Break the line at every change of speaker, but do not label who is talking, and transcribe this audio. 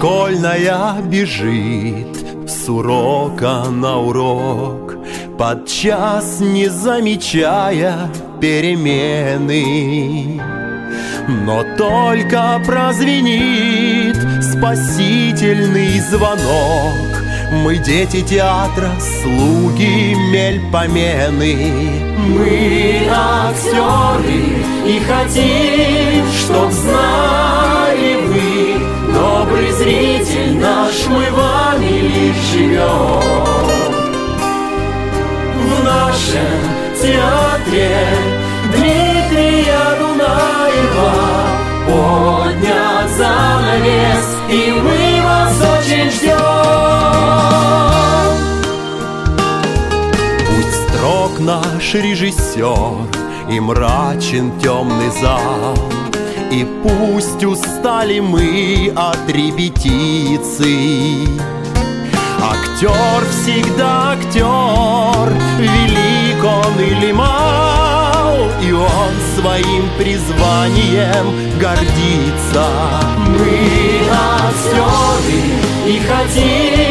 школьная бежит с урока на урок, подчас не замечая перемены. Но только прозвенит спасительный звонок, мы дети театра, слуги мельпомены. Мы актеры и хотим, чтоб знали вы, добрый зритель наш, мы вами лишь живем. В нашем театре Дмитрия Дунаева поднят занавес, и мы вас очень ждем. Пусть строг наш режиссер и мрачен темный зал, и пусть устали мы от репетиций, актер всегда актер, велик он или мал, и он своим призванием гордится. Мы актеры и хотим,